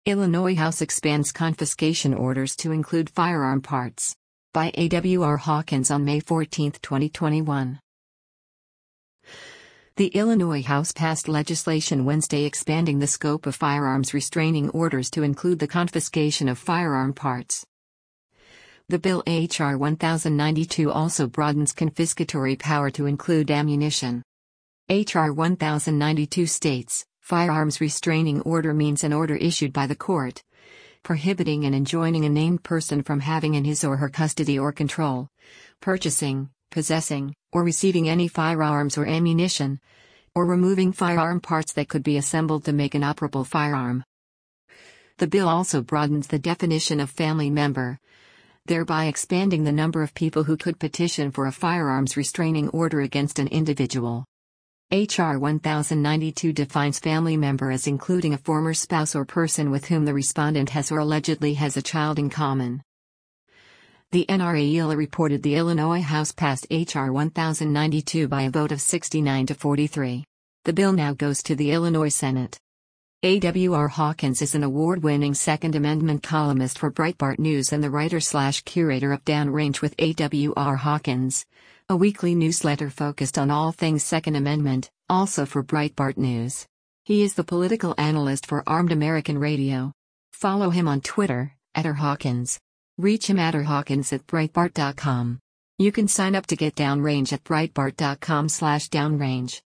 Illinois House expands confiscation orders to include firearm parts. By A.W.R. Hawkins on May 14, 2021. The Illinois House passed legislation Wednesday expanding the scope of firearms restraining orders to include the confiscation of firearm parts. The bill H.R. 1092 also broadens confiscatory power to include ammunition. H.R. 1092 states, firearms restraining order means an order issued by the court, prohibiting and enjoining a named person from having in his or her custody or control, purchasing, possessing, or receiving any firearms or ammunition, or removing firearm parts that could be assembled to make an operable firearm. The bill also broadens the definition of family member, thereby expanding the number of people who could petition for a firearms restraining order against an individual. H.R. 1092 defines family member as including a former spouse or person with whom the respondent has or allegedly has a child in common. The NRA reported the Illinois House passed H.R. 1092 by a vote of 69 to 43. The bill now goes to the Illinois Senate. A.W.R. Hawkins is an award-winning Second Amendment columnist for Breitbart News and the writer/curator of Downrange with A.W.R. Hawkins, a weekly newsletter focused on all things Second Amendment, also for Breitbart News. He is the political analyst for Armed American Radio. Follow him on Twitter, @RHawkins. Reach him at rhawkins@breitbart.com. You can sign up to get Downrange at breitbart.com/downrange.